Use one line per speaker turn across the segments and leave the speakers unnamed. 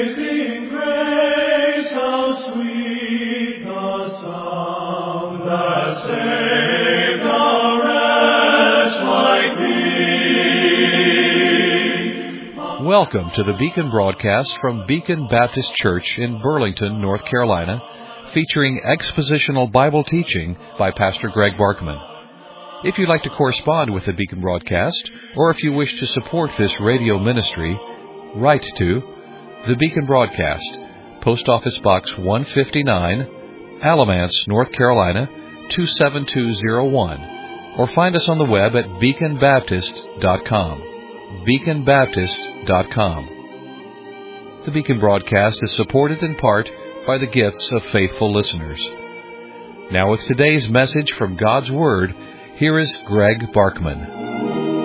Amazing grace, how sweet the sound that saved a wretch like me.
Welcome to the Beacon broadcast from Beacon Baptist Church in Burlington, North Carolina, featuring expositional Bible teaching by Pastor Greg Barkman. If you'd like to correspond with the Beacon broadcast, or if you wish to support this radio ministry, write to the Beacon Broadcast, Post Office Box 159, Alamance, North Carolina 27201, or find us on the web at beaconbaptist.com. beaconbaptist.com. The Beacon Broadcast is supported in part by the gifts of faithful listeners. Now with today's message from God's Word, here is Greg Barkman.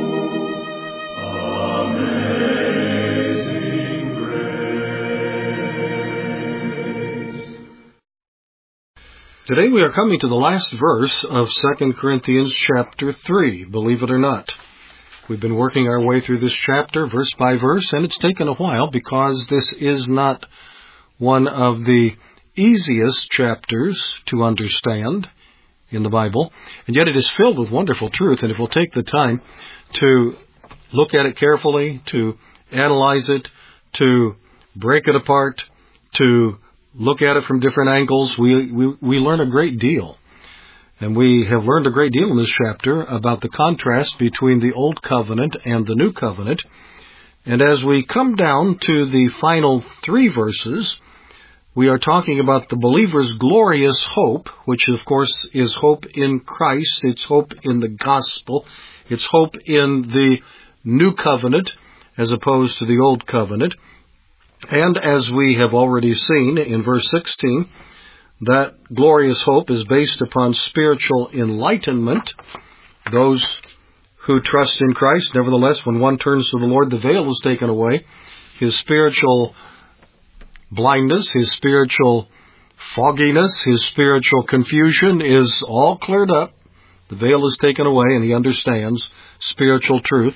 Today we are coming to the last verse of 2 Corinthians chapter 3, believe it or not. We've been working our way through this chapter verse by verse, and it's taken a while because this is not one of the easiest chapters to understand in the Bible, and yet it is filled with wonderful truth, and if we'll take the time to look at it carefully, to analyze it, to break it apart, to look at it from different angles, we learn a great deal. And we have learned a great deal in this chapter about the contrast between the Old Covenant and the New Covenant. And as we come down to the final 3 verses, we are talking about the believer's glorious hope, which of course is hope in Christ, it's hope in the gospel, it's hope in the New Covenant as opposed to the Old Covenant. And as we have already seen in verse 16, that glorious hope is based upon spiritual enlightenment. Those who trust in Christ, nevertheless, when one turns to the Lord, the veil is taken away. His spiritual blindness, his spiritual fogginess, his spiritual confusion is all cleared up. The veil is taken away, and he understands spiritual truth.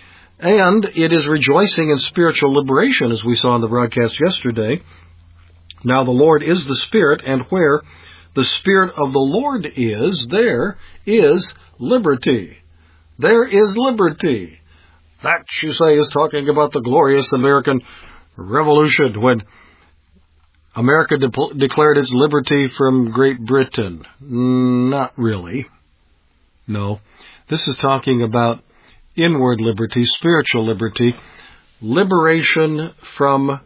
And it is rejoicing in spiritual liberation, as we saw in the broadcast yesterday. Now the Lord is the Spirit, and where the Spirit of the Lord is, there is liberty. There is liberty. That, you say, is talking about the glorious American Revolution, when America declared its liberty from Great Britain. Not really. No. This is talking about inward liberty, spiritual liberty, liberation from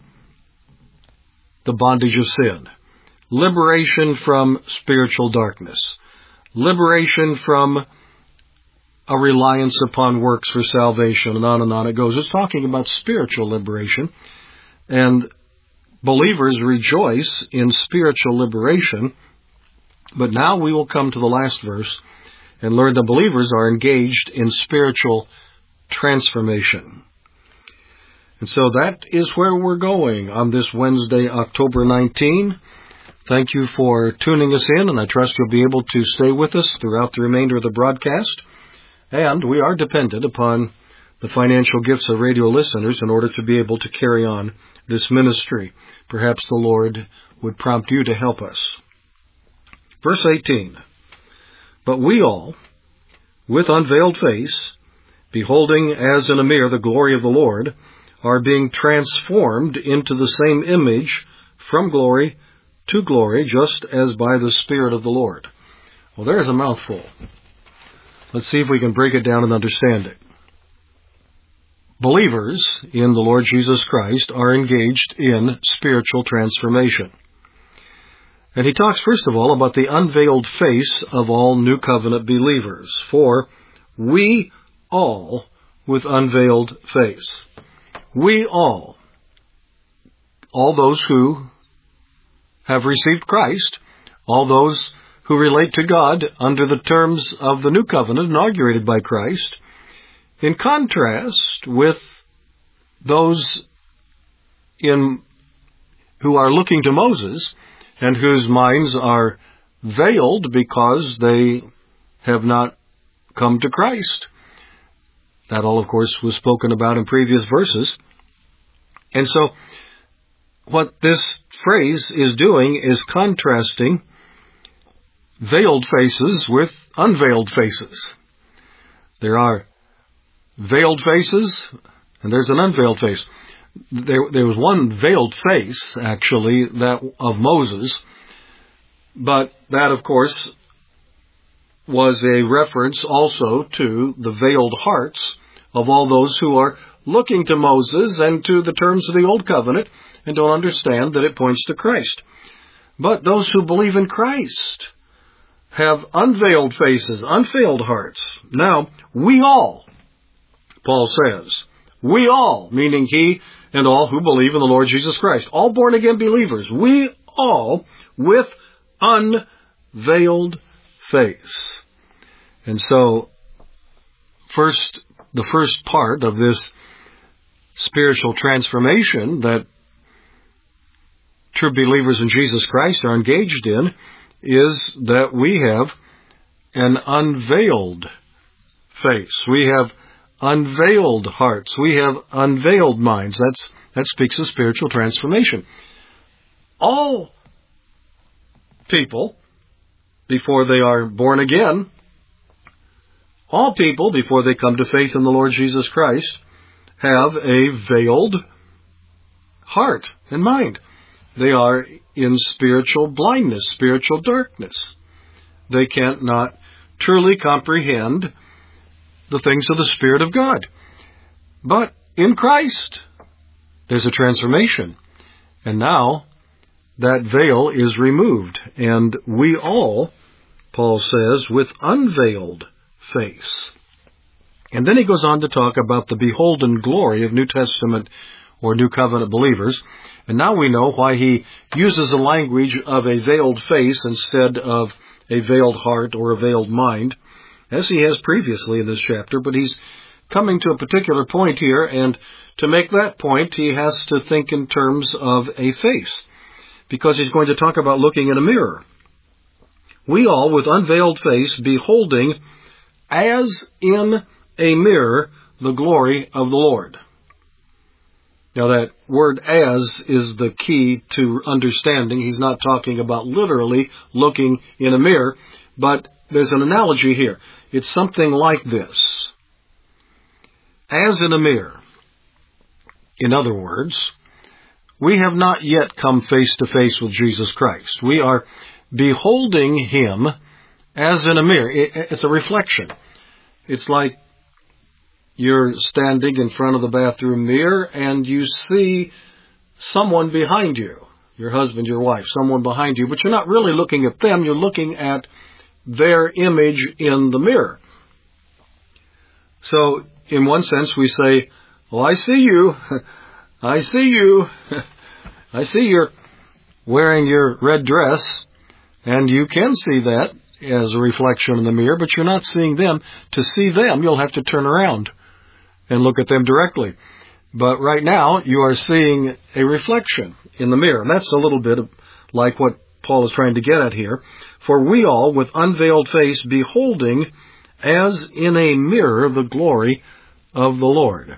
the bondage of sin, liberation from spiritual darkness, liberation from a reliance upon works for salvation, and on it goes. It's talking about spiritual liberation, and believers rejoice in spiritual liberation. But now we will come to the last verse and learn the believers are engaged in spiritual transformation. And so that is where we're going on this Wednesday, October 19. Thank you for tuning us in, and I trust you'll be able to stay with us throughout the remainder of the broadcast. And we are dependent upon the financial gifts of radio listeners in order to be able to carry on this ministry. Perhaps the Lord would prompt you to help us. Verse 18. But we all, with unveiled face, beholding as in a mirror the glory of the Lord, are being transformed into the same image from glory to glory, just as by the Spirit of the Lord. Well, there's a mouthful. Let's see if we can break it down and understand it. Believers in the Lord Jesus Christ are engaged in spiritual transformation. And he talks, first of all, about the unveiled face of all New Covenant believers. For we all with unveiled face. We all those who have received Christ, all those who relate to God under the terms of the New Covenant inaugurated by Christ, in contrast with those who are looking to Moses and whose minds are veiled because they have not come to Christ. That all, of course, was spoken about in previous verses. And so, what this phrase is doing is contrasting veiled faces with unveiled faces. There are veiled faces, and there's an unveiled face. There was one veiled face, actually, that of Moses, but that, of course, was a reference also to the veiled hearts of all those who are looking to Moses and to the terms of the Old Covenant and don't understand that it points to Christ. But those who believe in Christ have unveiled faces, unveiled hearts. Now, we all, Paul says, we all, meaning he and all who believe in the Lord Jesus Christ, all born-again believers, we all with unveiled face. And so, the first part of this spiritual transformation that true believers in Jesus Christ are engaged in is that we have an unveiled face. We have unveiled hearts. We have unveiled minds. That speaks of spiritual transformation. All people, before they are born again, all people, before they come to faith in the Lord Jesus Christ, have a veiled heart and mind. They are in spiritual blindness, spiritual darkness. They can't not truly comprehend the things of the Spirit of God. But in Christ, there's a transformation. And now, that veil is removed. And we all, Paul says, with unveiled face. And then he goes on to talk about the beholden glory of New Testament or New Covenant believers. And now we know why he uses the language of a veiled face instead of a veiled heart or a veiled mind, as he has previously in this chapter. But he's coming to a particular point here, and to make that point, he has to think in terms of a face, because he's going to talk about looking in a mirror. We all, with unveiled face, beholding as in a mirror the glory of the Lord. Now that word as is the key to understanding. He's not talking about literally looking in a mirror, but there's an analogy here. It's something like this. As in a mirror. In other words, we have not yet come face to face with Jesus Christ. We are beholding Him as in a mirror. It's a reflection. It's like you're standing in front of the bathroom mirror and you see someone behind you, your husband, your wife, someone behind you, but you're not really looking at them, you're looking at their image in the mirror. So, in one sense, we say, well, I see you, I see you, I see you're wearing your red dress, and you can see that as a reflection in the mirror, but you're not seeing them. To see them, you'll have to turn around and look at them directly. But right now, you are seeing a reflection in the mirror. And that's a little bit like what Paul is trying to get at here. For we all, with unveiled face, beholding as in a mirror the glory of the Lord.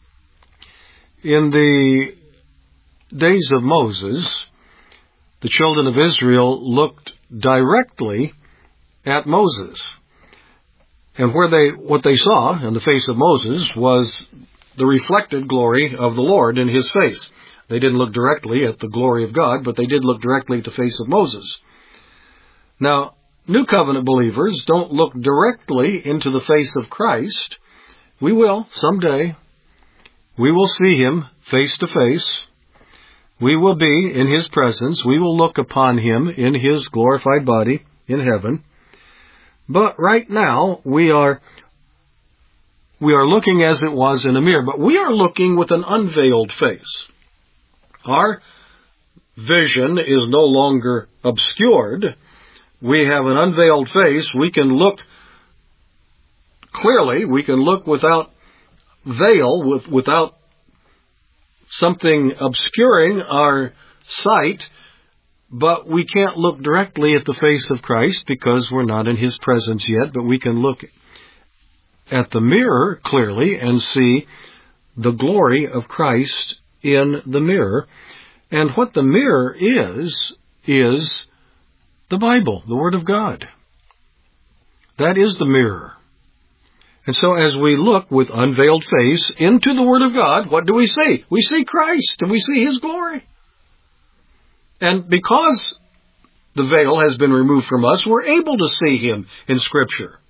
In the days of Moses, the children of Israel looked directly at Moses. And what they saw in the face of Moses was the reflected glory of the Lord in his face. They didn't look directly at the glory of God, but they did look directly at the face of Moses. Now, New Covenant believers don't look directly into the face of Christ. We will someday. We will see Him face to face. We will be in His presence. We will look upon Him in His glorified body in heaven. But right now, we are looking as it was in a mirror, but we are looking with an unveiled face. Our vision is no longer obscured. We have an unveiled face. We can look clearly. We can look without veil, without something obscuring our sight. But we can't look directly at the face of Christ because we're not in His presence yet. But we can look at the mirror clearly and see the glory of Christ in the mirror. And what the mirror is the Bible, the Word of God. That is the mirror. And so as we look with unveiled face into the Word of God, what do we see? We see Christ, and we see His glory. And because the veil has been removed from us, we're able to see Him in Scripture.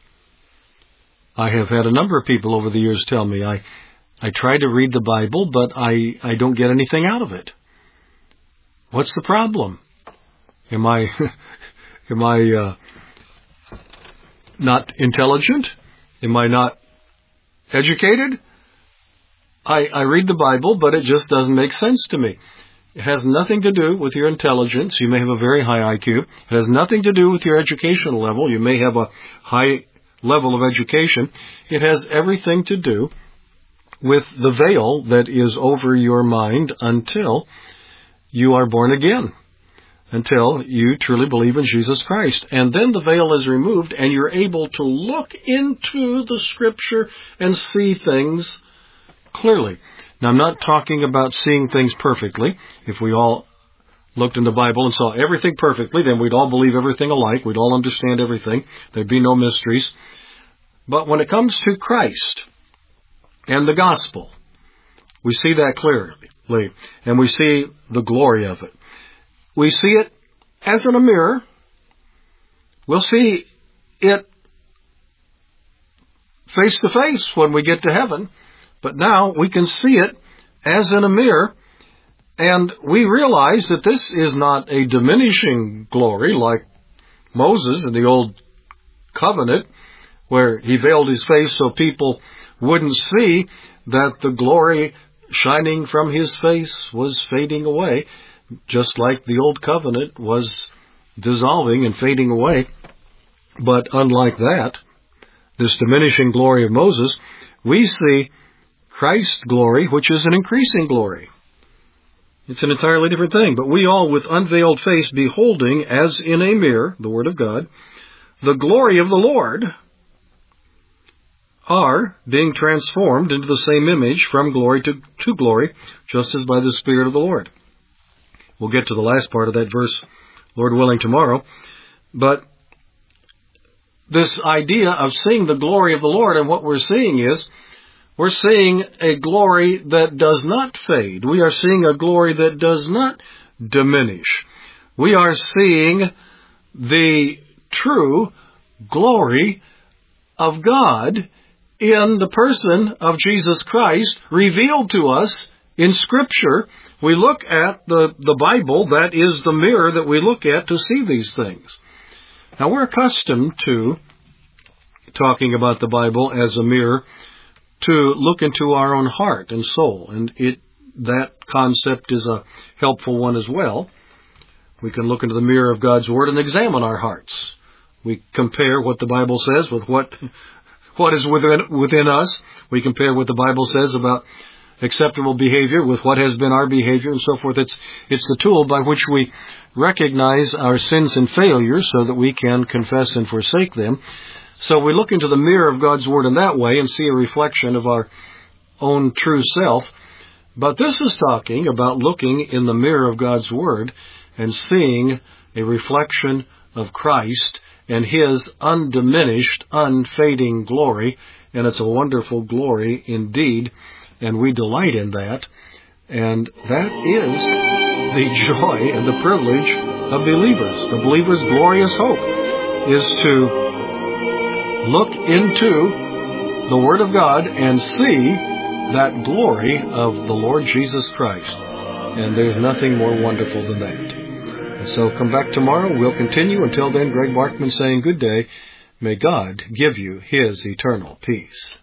I have had a number of people over the years tell me, I try to read the Bible, but I don't get anything out of it. What's the problem? Am I not intelligent? Am I not educated? I read the Bible, but it just doesn't make sense to me. It has nothing to do with your intelligence. You may have a very high IQ. It has nothing to do with your educational level. You may have a high level of education. It has everything to do with the veil that is over your mind until you are born again, until you truly believe in Jesus Christ. And then the veil is removed and you're able to look into the Scripture and see things clearly. Now, I'm not talking about seeing things perfectly. If we all looked in the Bible and saw everything perfectly, then we'd all believe everything alike. We'd all understand everything. There'd be no mysteries. But when it comes to Christ and the gospel, we see that clearly, and we see the glory of it. We see it as in a mirror. We'll see it face to face when we get to heaven, but now we can see it as in a mirror, and we realize that this is not a diminishing glory like Moses in the Old Covenant, where he veiled his face so people wouldn't see that the glory shining from his face was fading away, just like the Old Covenant was dissolving and fading away. But unlike that, this diminishing glory of Moses, we see Christ's glory, which is an increasing glory. It's an entirely different thing. But we all, with unveiled face, beholding, as in a mirror, the Word of God, the glory of the Lord, are being transformed into the same image from glory to glory, just as by the Spirit of the Lord. We'll get to the last part of that verse, Lord willing, tomorrow. But this idea of seeing the glory of the Lord, and what we're seeing is, we're seeing a glory that does not fade. We are seeing a glory that does not diminish. We are seeing the true glory of God in the person of Jesus Christ revealed to us in Scripture. We look at the Bible, that is the mirror that we look at to see these things. Now, we're accustomed to talking about the Bible as a mirror to look into our own heart and soul, and that concept is a helpful one as well. We can look into the mirror of God's Word and examine our hearts. We compare what the Bible says with what is within us. We compare what the Bible says about acceptable behavior with what has been our behavior and so forth. It's the tool by which we recognize our sins and failures so that we can confess and forsake them. So we look into the mirror of God's Word in that way and see a reflection of our own true self. But this is talking about looking in the mirror of God's Word and seeing a reflection of Christ and His undiminished, unfading glory. And it's a wonderful glory indeed, and we delight in that. And that is the joy and the privilege of believers. The believer's glorious hope is to look into the Word of God and see that glory of the Lord Jesus Christ. And there's nothing more wonderful than that. And so come back tomorrow. We'll continue. Until then, Greg Barkman saying good day. May God give you His eternal peace.